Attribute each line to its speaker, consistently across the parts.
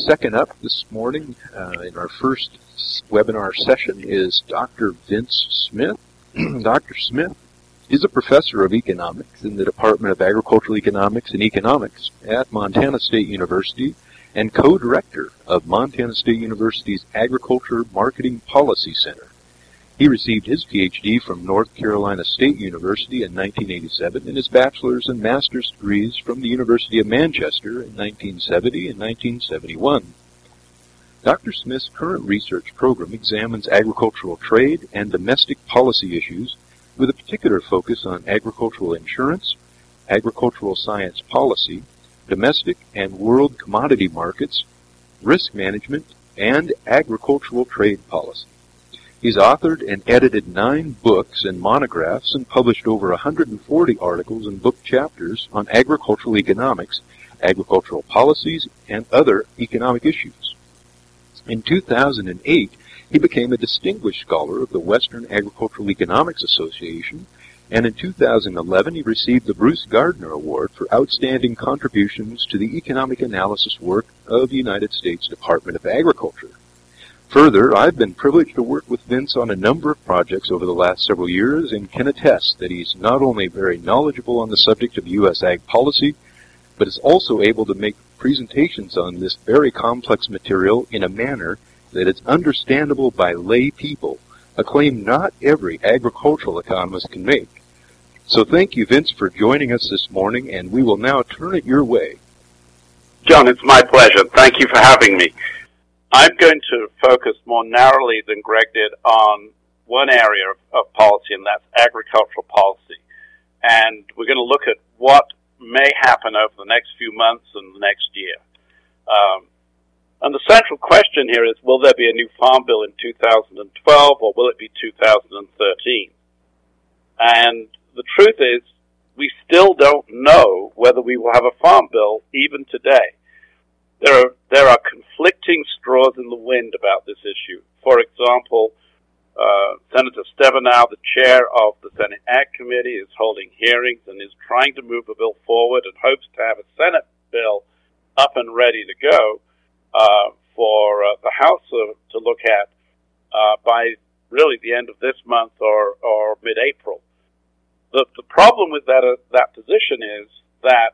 Speaker 1: second up this morning in our first webinar session is Dr. Vince Smith. Dr. Smith is a professor of economics in the Department of Agricultural Economics and Economics at Montana State University and co-director of Montana State University's Agriculture Marketing Policy Center. He received his Ph.D. from North Carolina State University in 1987 and his bachelor's and master's degrees from the University of Manchester in 1970 and 1971. Dr. Smith's current research program examines agricultural trade and domestic policy issues with a particular focus on agricultural insurance, agricultural science policy, domestic and world commodity markets, risk management, and agricultural trade policy. He's authored and edited 9 books and monographs and published over 140 articles and book chapters on agricultural economics, agricultural policies, and other economic issues. In 2008, he became a distinguished scholar of the Western Agricultural Economics Association, and in 2011 he received the Bruce Gardner Award for outstanding contributions to the economic analysis work of the United States Department of Agriculture. Further, I've been privileged to work with Vince on a number of projects over the last several years and can attest that he's not only very knowledgeable on the subject of U.S. ag policy, but is also able to make presentations on this very complex material in a manner that is understandable by lay people, a claim not every agricultural economist can make. So thank you, Vince, for joining us this morning, and we will now turn it your way.
Speaker 2: John, it's my pleasure. Thank you for having me. I'm going to focus more narrowly than Greg did on one area of policy, and that's agricultural policy. And we're going to look at what may happen over the next few months and the next year. And the central question here is, will there be a new farm bill in 2012, or will it be 2013? And the truth is, we still don't know whether we will have a farm bill even today. There are conflicting straws in the wind about this issue. For example, Senator Stabenow, the chair of the Senate Ag Committee, is holding hearings and is trying to move a bill forward and hopes to have a Senate bill up and ready to go for the House to look at by really the end of this month or mid-April. The problem with that position is that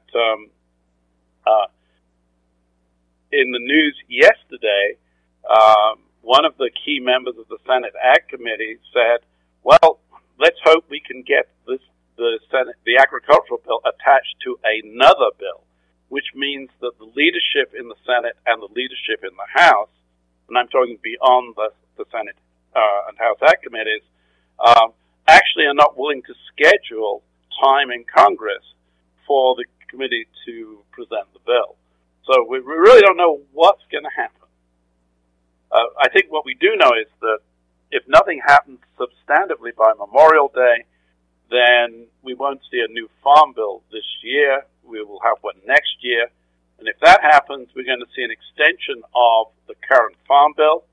Speaker 2: in the news yesterday, one of the key members of the Senate Ag Committee said, well, let's hope we can get the agricultural bill attached to another bill, which means that the leadership in the Senate and the leadership in the House, and I'm talking beyond the Senate and House Ag Committees, actually are not willing to schedule time in Congress for the committee to present the bill. So we really don't know what's going to happen. I think what we do know is that if nothing happens substantively by Memorial Day, then we won't see a new farm bill this year. We will have one next year. And if that happens, we're going to see an extension of the current farm bill,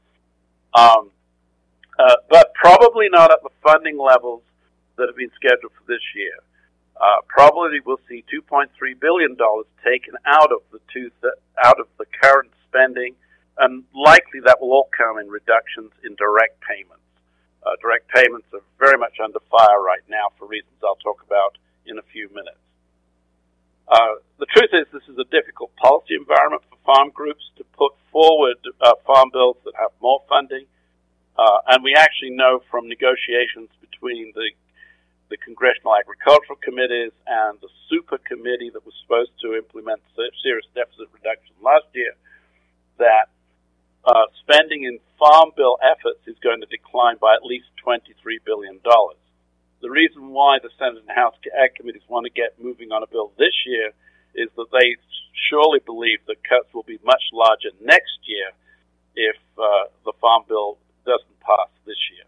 Speaker 2: but probably not at the funding levels that have been scheduled for this year. Probably we'll see $2.3 billion taken out of the current spending, and likely that will all come in reductions in direct payments. Direct payments are very much under fire right now for reasons I'll talk about in a few minutes. The truth is this is a difficult policy environment for farm groups to put forward farm bills that have more funding, and we actually know from negotiations between the Congressional Agricultural Committees and the Super Committee that was supposed to implement serious deficit reduction last year that spending in farm bill efforts is going to decline by at least $23 billion. The reason why the Senate and House Ag Committees want to get moving on a bill this year is that they surely believe that cuts will be much larger next year if the farm bill doesn't pass this year.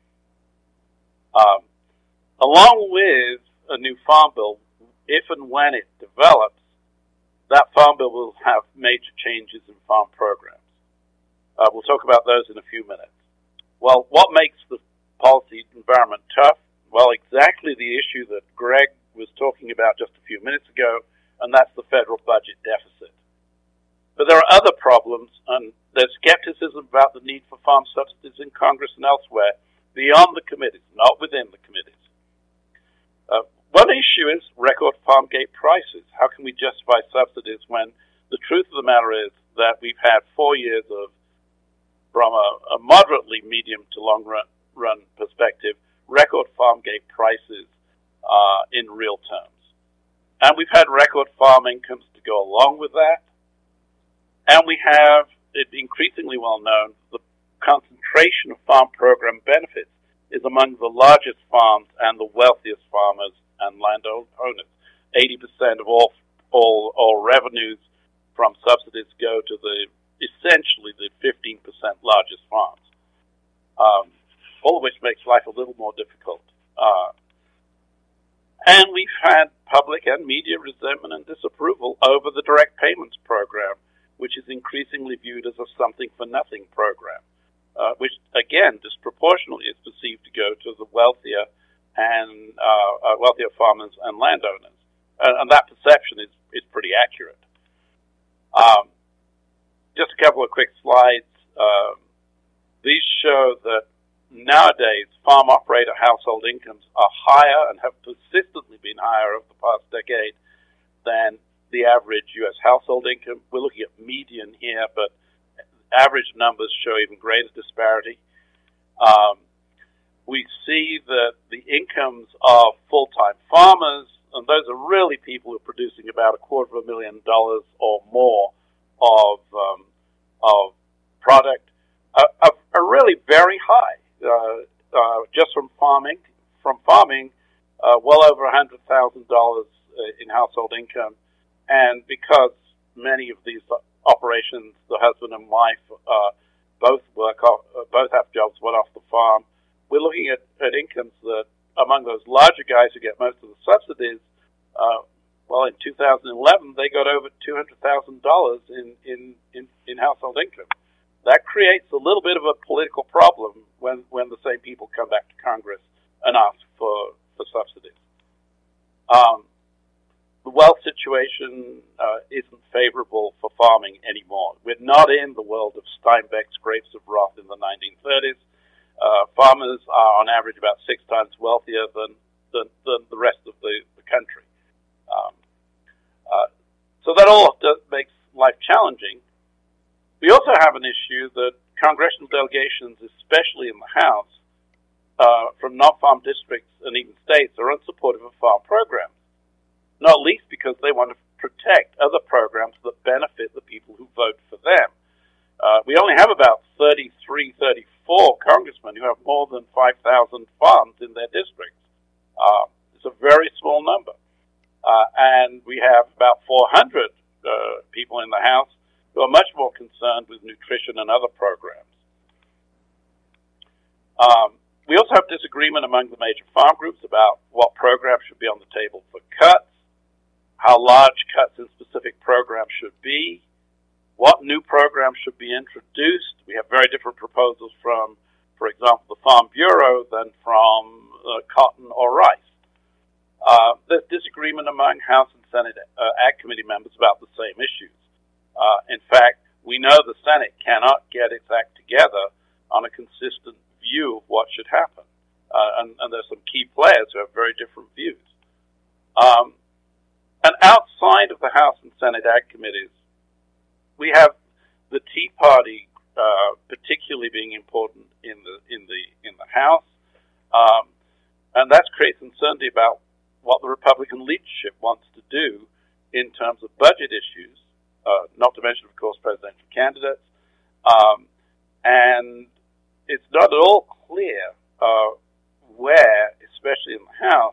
Speaker 2: Along with a new farm bill, if and when it develops, that farm bill will have major changes in farm programs. We'll talk about those in a few minutes. Well, what makes the policy environment tough? Well, exactly the issue that Greg was talking about just a few minutes ago, and that's the federal budget deficit. But there are other problems, and there's skepticism about the need for farm subsidies in Congress and elsewhere, beyond the committees, not within the committees. One issue is record farm gate prices. How can we justify subsidies when the truth of the matter is that we've had 4 years of, from a moderately medium to long run perspective, record farm gate prices in real terms. And we've had record farm incomes to go along with that. And we have, it increasingly well known, the concentration of farm program benefits is among the largest farms and the wealthiest farmers and landowners. 80% of all revenues from subsidies go to essentially the 15% largest farms. All of which makes life a little more difficult. And we've had public and media resentment and disapproval over the direct payments program, which is increasingly viewed as a something-for-nothing program, which, again, disproportionately is perceived to go to the wealthier farmers and landowners. And that perception is pretty accurate. Just a couple of quick slides. These show that nowadays farm operator household incomes are higher and have persistently been higher over the past decade than the average U.S. household income. We're looking at median here, but average numbers show even greater disparity. We see that the incomes of full-time farmers, and those are really people who are producing about $250,000 or more of product, are really very high. Just from farming, well over $100,000 in household income, and because many of these operations, the husband and wife both have jobs, one off the farm. We're looking at incomes that among those larger guys who get most of the subsidies. In 2011 they got over $200,000 in household income. That creates a little bit of a political problem when the same people come back to Congress and ask for subsidies. The wealth situation isn't favorable for farming anymore. We're not in the world of Steinbeck's Grapes of Wrath in the 1930s. Farmers are on average about 6 times wealthier than the rest of the country. So that all makes life challenging. We also have an issue that congressional delegations, especially in the House, from non-farm districts and even states, are unsupportive of farm programs, not least because they want to protect other programs that benefit the people who vote for them. We only have about 34 congressmen who have more than 5,000 farms in their districts. It's a very small number. And we have about 400 people in the House who are much more concerned with nutrition and other programs. We also have disagreement among the major farm groups about what programs should be on the table for cuts, how large cuts in specific programs should be, what new programs should be introduced. We have very different proposals from, for example, the Farm Bureau than from cotton or rice. There's disagreement among House and Senate Ag Committee members about the same issues. In fact, we know the Senate cannot get its act together on a consistent view of what should happen. And there's some key players who have very different views. And outside of the House and Senate Ag Committees, we have the Tea Party particularly being important in the House. And that creates uncertainty about what the Republican leadership wants to do in terms of budget issues, not to mention, of course, presidential candidates. And it's not at all clear where, especially in the House,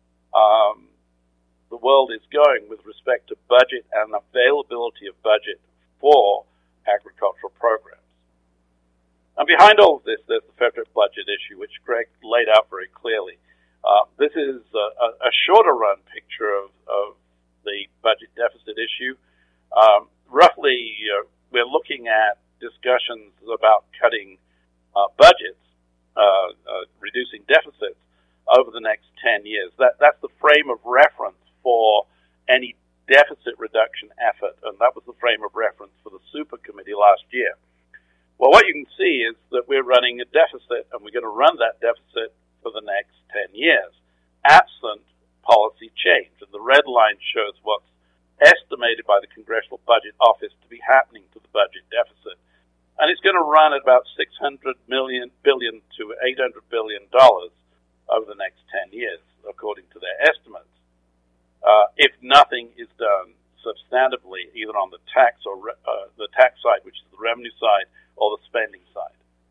Speaker 2: the world is going with respect to budget and availability of budget for agricultural programs. And behind all of this, there's the federal budget issue, which Greg laid out very clearly. This is a shorter-run picture of the budget deficit issue. Roughly, we're looking at discussions about cutting budgets, reducing deficits over the next 10 years. That's the frame of reference for any deficit reduction effort, and that was the frame of reference for the Super Committee last year. Well, what you can see is that we're running a deficit, and we're going to run that deficit for the next 10 years, absent policy change. And the red line shows what's estimated by the Congressional Budget Office to be happening to the budget deficit. And it's going to run at about $600 billion to $800 billion over the next 10 years, according to their estimates. If nothing is done substantively, either on the tax or the tax side, which is the revenue side, or the spending side.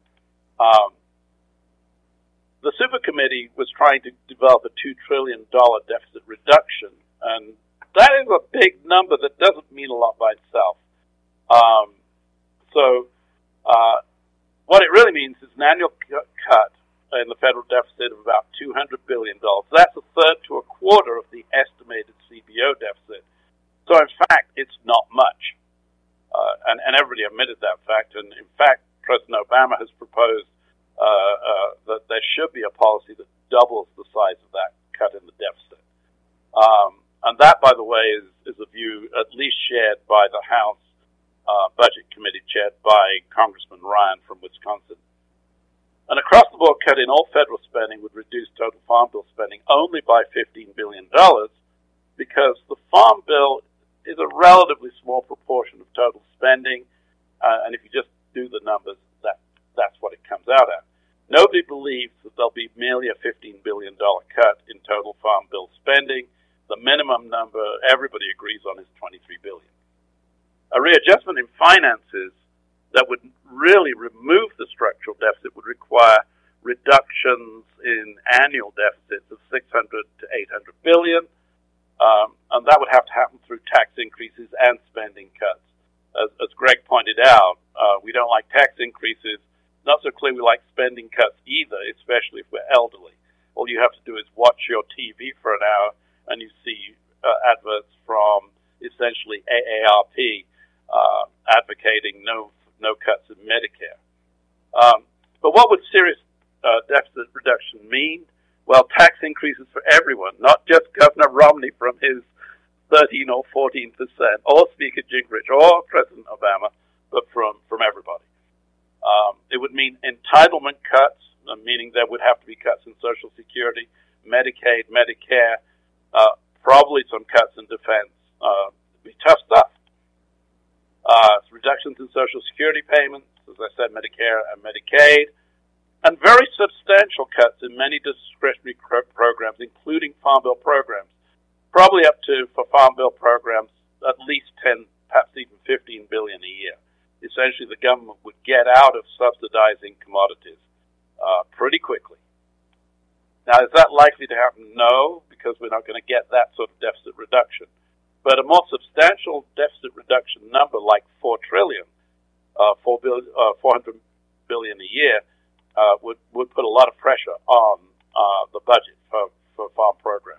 Speaker 2: The Super Committee was trying to develop a $2 trillion deficit reduction, and that is a big number that doesn't mean a lot by itself. What it really means is an annual cut in the federal deficit of about $200 billion. That's a third to a quarter of the estimated CBO deficit. So, in fact, it's not much. And everybody admitted that fact. And, in fact, President Obama has proposed that there should be a policy that doubles the size of that cut in the deficit. And that, by the way, is a view at least shared by the House Budget Committee chaired by Congressman Ryan from Wisconsin. An across-the-board cut in all federal spending would reduce total Farm Bill spending only by $15 billion because the Farm Bill is a relatively small proportion of total spending, and if you just do the numbers, that's what it comes out at. Nobody believes that there'll be merely a $15 billion cut in total Farm Bill spending. The minimum number everybody agrees on is $23 billion. A readjustment in finances that would really remove the structural deficit would require reductions in annual deficits of $600 to $800 billion, and that would have to happen through tax increases and spending cuts. As Greg pointed out, we don't like tax increases. Not so clear we like spending cuts either, especially if we're elderly. All you have to do is watch your TV for an hour, and you see adverts from essentially AARP advocating no cuts in Medicare. But what would serious deficit reduction mean? Well, tax increases for everyone, not just Governor Romney from his 13 or 14%, or Speaker Gingrich, or President Obama, but from everybody. It would mean entitlement cuts, meaning there would have to be cuts in Social Security, Medicaid, Medicare, probably some cuts in defense. It'd be tough stuff. Reductions in Social Security payments, as I said, Medicare and Medicaid, and very substantial cuts in many discretionary programs, including Farm Bill programs, probably up to, for Farm Bill programs, at least 10, perhaps even $15 billion a year. Essentially, the government would get out of subsidizing commodities pretty quickly. Now, is that likely to happen? No, because we're not going to get that sort of deficit reduction. But a more substantial deficit reduction number like $4 trillion, $400 billion a year, would put a lot of pressure on the budget for farm programs.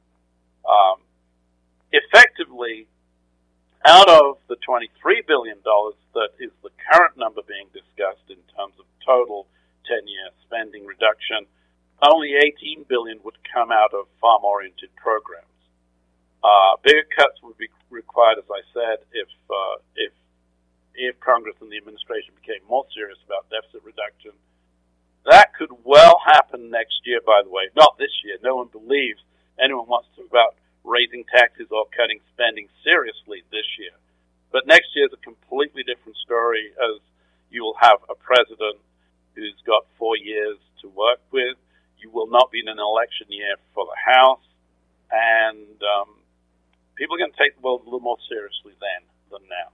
Speaker 2: Effectively, out of the $23 billion that is the current number being discussed in terms of total 10-year spending reduction, only $18 billion would come out of farm-oriented programs. Bigger cuts would be required, as I said, if Congress and the administration became more serious about deficit reduction. That could well happen next year, by the way. Not this year. No one believes anyone wants to talk about raising taxes or cutting spending seriously this year. But next year is a completely different story, as you will have a president who's got 4 years to work with. You will not be in an election year for the House, and people are going to take the world a little more seriously then than now.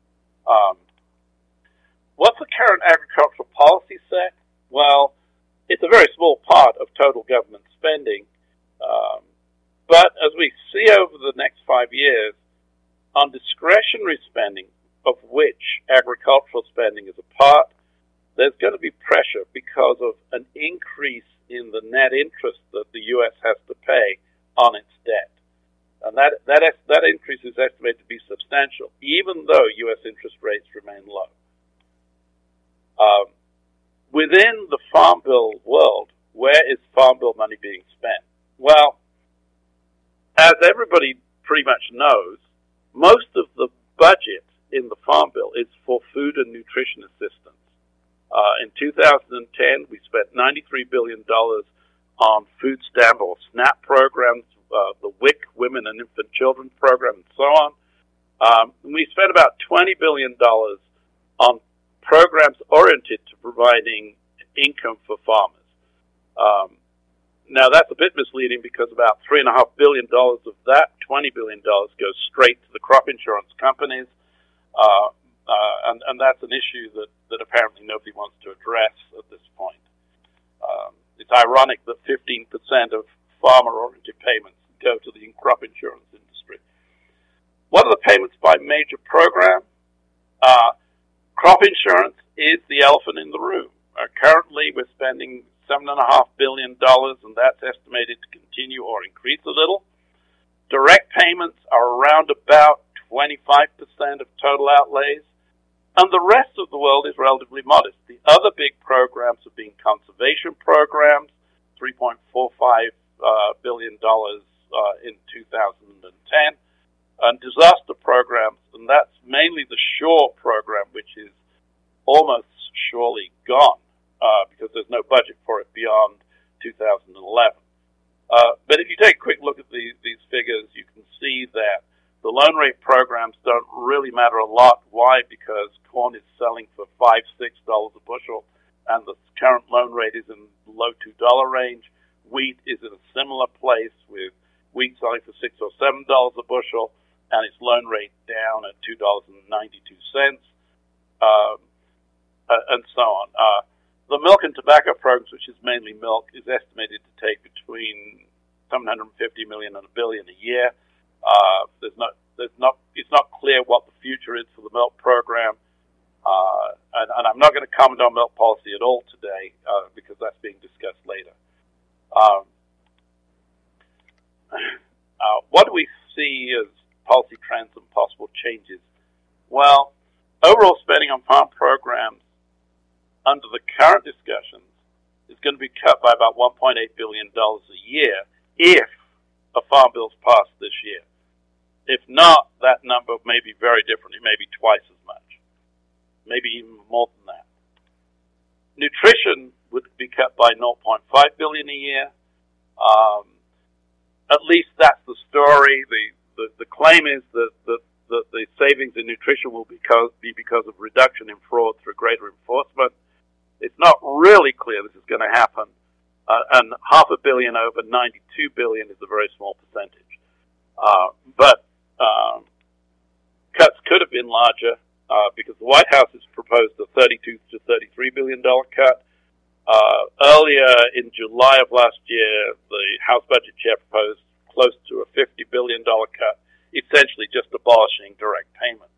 Speaker 2: What's the current agricultural policy set? Well, it's a very small part of total government spending, but as we see over the next 5 years, on discretionary spending, of which agricultural spending is a part, there's going to be pressure because of an increase in the net interest that the U.S. has to pay on its debt. And that increase is estimated to be substantial, even though U.S. interest rates remain low. Within the Farm Bill world, where is Farm Bill money being spent? Well, as everybody pretty much knows, most of the budget in the Farm Bill is for food and nutrition assistance. In 2010, we spent $93 billion on food stamp or SNAP programs, the WIC, Women and Infant Children program, and so on. We spent about $20 billion on programs oriented to providing income for farmers. Now, that's a bit misleading because about $3.5 billion of that $20 billion goes straight to the crop insurance companies, and that's an issue that apparently nobody wants to address at this point. It's ironic that 15% of farmer-oriented payments go to the crop insurance industry. What are the payments by major program? Crop insurance is the elephant in the room. Currently, we're spending $7.5 billion, and that's estimated to continue or increase a little. Direct payments are around about 25% of total outlays, and the rest of the world is relatively modest. The other big programs have been conservation programs, $3.45 billion in 2010, and disaster programs, and that's mainly the SURE program, which is almost surely gone because there's no budget for it beyond 2011. But if you take a quick look at these figures, you can see that the loan rate programs don't really matter a lot. Why? Because corn is selling for $5, $6 a bushel, and the current loan rate is in the low $2 range. Wheat is in a similar place, with wheat selling for $6 or $7 a bushel, and its loan rate down at $2.92, and so on. The milk and tobacco programs, which is mainly milk, is estimated to take between $750 million and $1 billion a year. It's not clear what the future is for the milk program, and I'm not going to comment on milk policy at all today because that's being discussed later. What do we see as policy trends and possible changes? Well, overall spending on farm programs under the current discussions is going to be cut by about $1.8 billion a year if a farm bill is passed this year. If not, that number may be very different. It may be twice as much, maybe even more than that. Nutrition would be cut by $0.5 billion a year. At least that's the story. The claim is that the savings in nutrition will be because of reduction in fraud through greater enforcement. It's not really clear this is going to happen, and $500 million over $92 billion is a very small percentage. But cuts could have been larger because the White House has proposed a $32 to $33 billion cut. Earlier in July of last year, the House Budget Chair proposed close to a $50 billion cut, essentially just abolishing direct payments.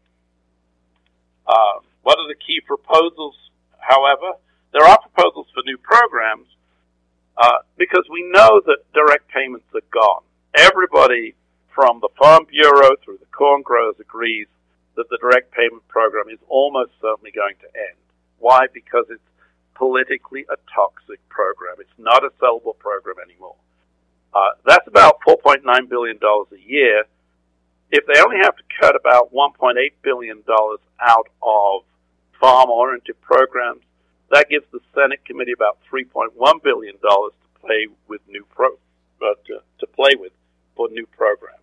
Speaker 2: What are the key proposals, however? There are proposals for new programs because we know that direct payments are gone. Everybody from the Farm Bureau through the corn growers agrees that the direct payment program is almost certainly going to end. Why? Because it's politically a toxic program. It's not a sellable program anymore. That's about $4.9 billion a year. If they only have to cut about $1.8 billion out of farm-oriented programs, that gives the Senate committee about $3.1 billion to play with for new programs.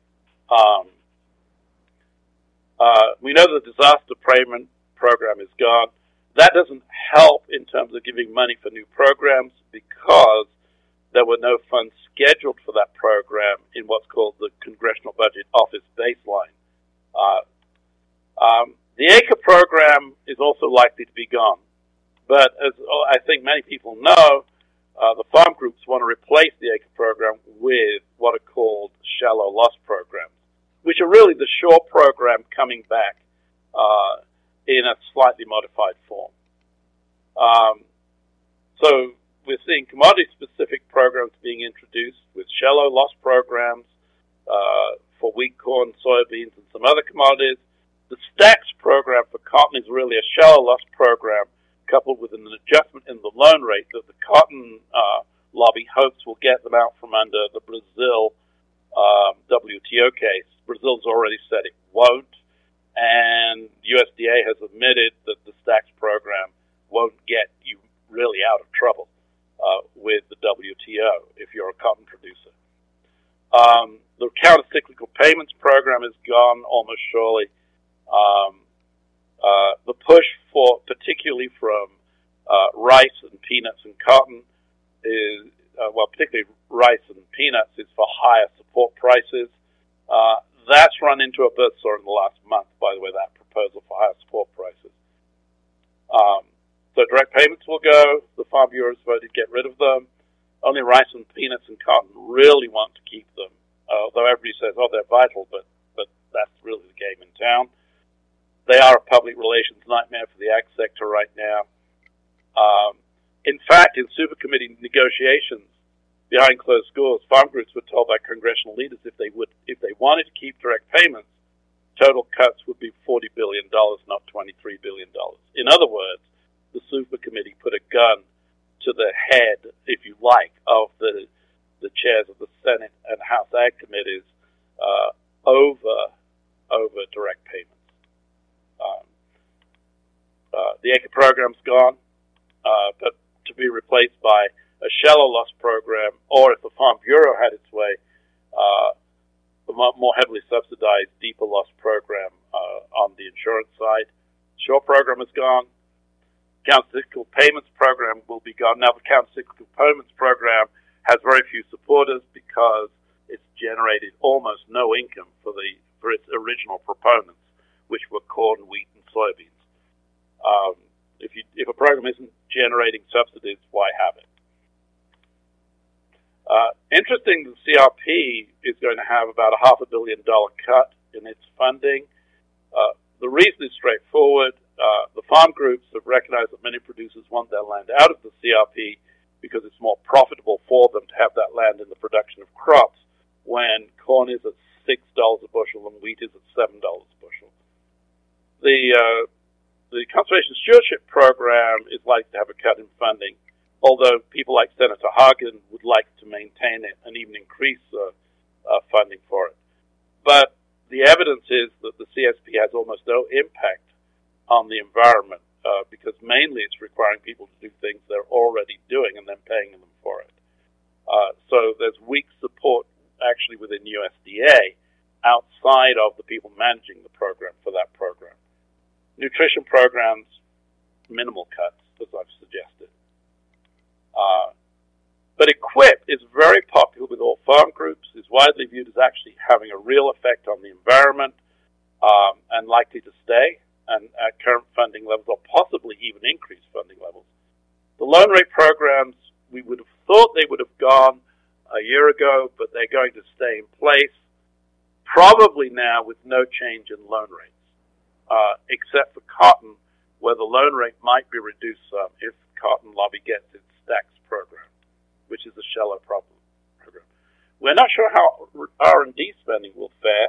Speaker 2: We know the disaster payment program is gone. That doesn't help in terms of giving money for new programs because there were no funds scheduled for that program in what's called the Congressional Budget Office baseline. The ACRE program is also likely to be gone. But as I think many people know, the farm groups want to replace the ACRE program with what are called shallow loss programs, which are really the SURE program coming back in a slightly modified form. So we're seeing commodity-specific programs being introduced with shallow loss programs for wheat, corn, soybeans, and some other commodities. The STAX program for cotton is really a shallow loss program coupled with an adjustment in the loan rate that the cotton lobby hopes will get them out from under the Brazil WTO case. Brazil's already said it won't, and USDA has admitted that the STAX program won't get you really out of trouble with the WTO if you're a cotton producer. The counter-cyclical payments program is gone almost surely. The push for, particularly from rice and peanuts and cotton, is particularly rice and peanuts, is for higher support prices. That's run into a buzzsaw in the last month, by the way, that proposal for higher support prices. So direct payments will go. The Farm Bureau has voted to get rid of them. Only rice and peanuts and cotton really want to keep them, although everybody says, they're vital, but that's really the game in town. They are a public relations nightmare for the ag sector right now. In fact, in super committee negotiations behind closed doors, farm groups were told by congressional leaders if they wanted to keep direct payments, total cuts would be $40 billion, not $23 billion. In other words, the super committee put a gun to the head, if you like, of the chairs of the Senate and House Ag committees over direct payments. The ACRE program's gone, but to be replaced by a shallow loss program, or if the Farm Bureau had its way, a more heavily subsidized, deeper loss program on the insurance side. Short program is gone. Counter-cyclical payments program will be gone. Now, the counter-cyclical payments program has very few supporters because it's generated almost no income for its original proponents, which were corn, wheat, and soybeans. If a program isn't generating subsidies, why have it? Interesting, the CRP is going to have about a $500 million cut in its funding. The reason is straightforward. The farm groups have recognized that many producers want their land out of the CRP because it's more profitable for them to have that land in the production of crops when corn is at $6 a bushel and wheat is at $7 a bushel. The Conservation Stewardship Program is likely to have a cut in funding, although people like Senator Hagen would like to maintain it and even increase funding for it. But the evidence is that the CSP has almost no impact on the environment because mainly it's requiring people to do things they're already doing and then paying them for it. So there's weak support actually within USDA outside of the people managing the program for that program. Nutrition programs, minimal cuts, as I've suggested. But EQIP is very popular with all farm groups, is widely viewed as actually having a real effect on the environment and likely to stay and at current funding levels or possibly even increase funding levels. The loan rate programs, we would have thought they would have gone a year ago, but they're going to stay in place, probably now with no change in loan rates, except for cotton, where the loan rate might be reduced some if Cotton Lobby gets its STAX program, which is a shallow program. We're not sure how R&D spending will fare.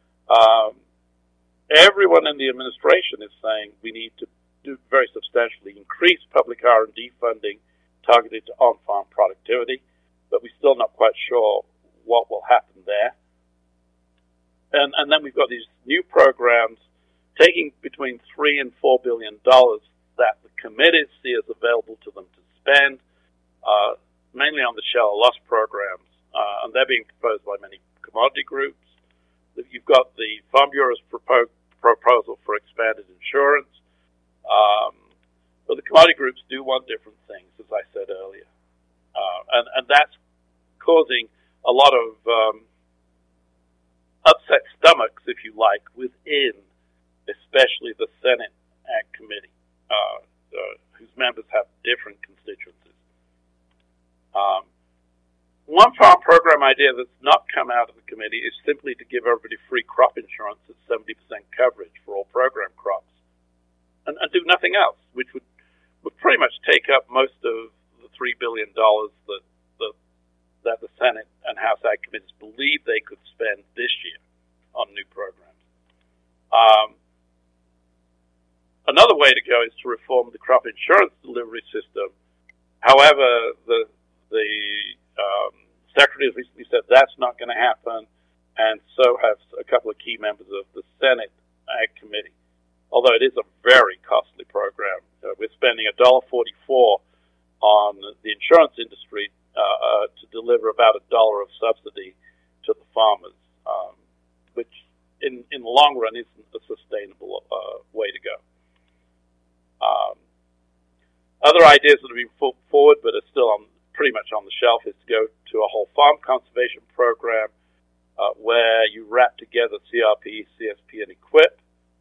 Speaker 2: Everyone in the administration is saying we need to do very substantially increase public R&D funding targeted to on-farm productivity, but we're still not quite sure what will happen there. And then we've got these new programs taking between $3 and $4 billion that the committees see as available to them to spend, mainly on the shallow loss programs, and they're being proposed by many commodity groups. You've got the Farm Bureau's proposal for expanded insurance, but the commodity groups do want different things, as I said earlier, and that's causing a lot of upset stomachs, if you like, within especially the Senate Ag Committee, whose members have different constituencies. One farm program idea that's not come out of the committee is simply to give everybody free crop insurance at 70% coverage for all program crops and do nothing else, which would pretty much take up most of the $3 billion that the Senate and House Ag committees believe they could spend this year on new programs. Another way to go is to reform the crop insurance delivery system. However, the Secretary has recently said that's not going to happen. and so have a couple of key members of the Senate Ag Committee. Although it is a very costly program, we're spending $1.44 on the insurance industry to deliver about $1 of subsidy to the farmers, which in the long run isn't a sustainable way to go. Other ideas that have been put forward but are still pretty much on the shelf is to go to a whole farm conservation program where you wrap together CRP, CSP, and EQIP.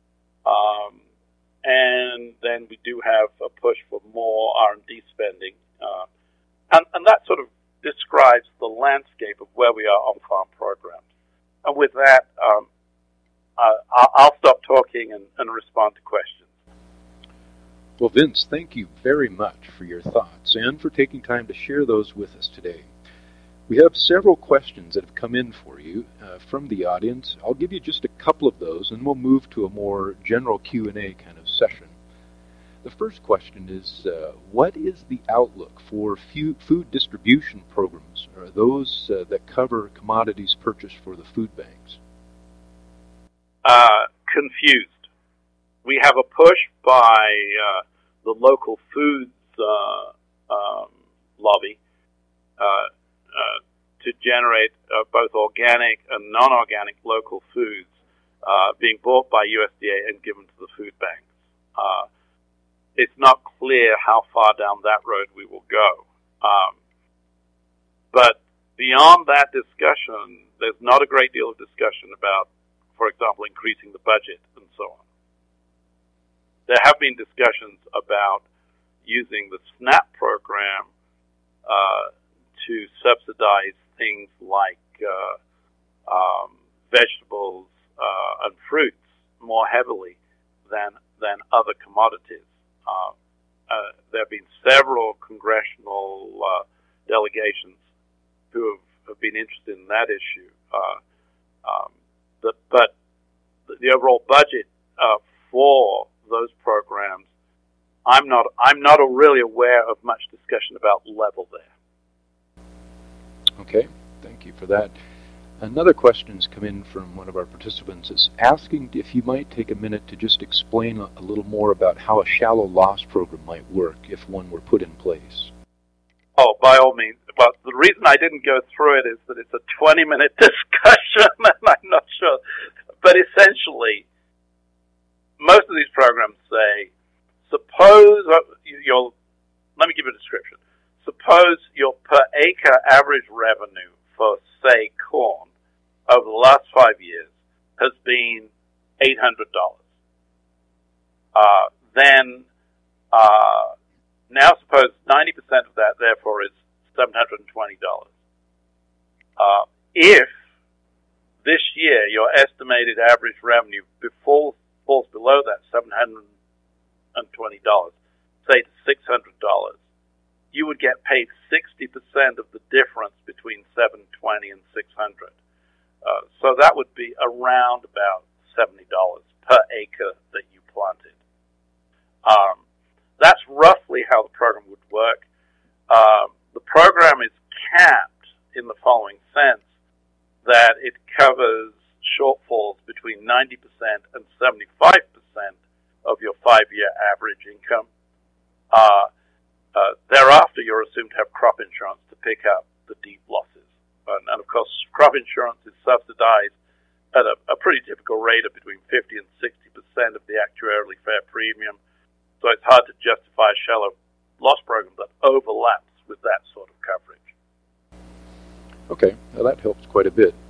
Speaker 2: And then we do have a push for more R&D spending. And that sort of describes the landscape of where we are on farm programs. And with that, I'll stop talking and respond to questions.
Speaker 1: Well, Vince, thank you very much for your thoughts and for taking time to share those with us today. We have several questions that have come in for you from the audience. I'll give you just a couple of those, and we'll move to a more general Q&A kind of session. The first question is, what is the outlook for food distribution programs, or those that cover commodities purchased for the food banks?
Speaker 2: Confused. We have a push by the local foods lobby to generate both organic and non-organic local foods being bought by USDA and given to the food banks. It's not clear how far down that road we will go. But beyond that discussion, there's not a great deal of discussion about, for example, increasing the budget and so on. There have been discussions about using the SNAP program to subsidize things like vegetables and fruits more heavily than other commodities. There have been several congressional delegations who have been interested in that issue. But the overall budget for those programs, I'm not really aware of much discussion about level there.
Speaker 1: Okay, thank you for that. Another question's come in from one of our participants. It's asking if you might take a minute to just explain a little more about how a shallow loss program might work if one were put in place.
Speaker 2: Oh, by all means. But the reason I didn't go through it is that it's a 20-minute discussion, and I'm not sure. But essentially, most of these programs say, suppose let me give you a description. Suppose your per acre average revenue for, say, corn over the last 5 years has been $800. Now suppose 90% of that, therefore, is $720. If this year your estimated average revenue falls below that $720, say to $600, you would get paid 60% of the difference between $720 and $600. So that would be around about $70 per acre that you planted. That's roughly how the program would work. The program is capped in the following sense, that it covers shortfalls between 90% and 75% of your 5-year average income. Thereafter, you're assumed to have crop insurance to pick up the deep losses. And of course, crop insurance is subsidized at a pretty typical rate of between 50 and 60% of the actuarially fair premium. So it's hard to justify a shallow loss program that overlaps with that sort of coverage.
Speaker 1: Okay, well, that helps quite a bit.